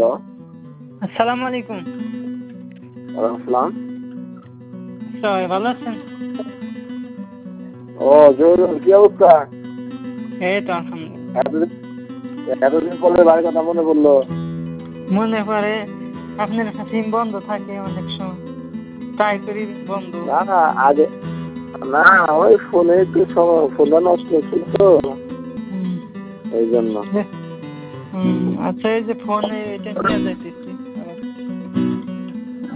Hello, আসসালামু আলাইকুম। ওয়ালাইকুম আসসালাম। সবাই ভালো আছেন? ও জহিরুল, কি অবস্থা? এই তো আলহামদুলিল্লাহ। এতদিন এতদিন পরে বাড়ির কথা মনে পড়লো। মনে পড়ে, আপনার সিম বন্ধ থাকে অনেক সময়, ট্রাই করি বন্ধ। না না, আগে না, ওই ফোনে একটু ফোনটা নষ্ট হচ্ছিল তো, হুম, এই জন্য। আচ্ছা, এই যে ফোনে এটা নিয়ে যাইতেছি,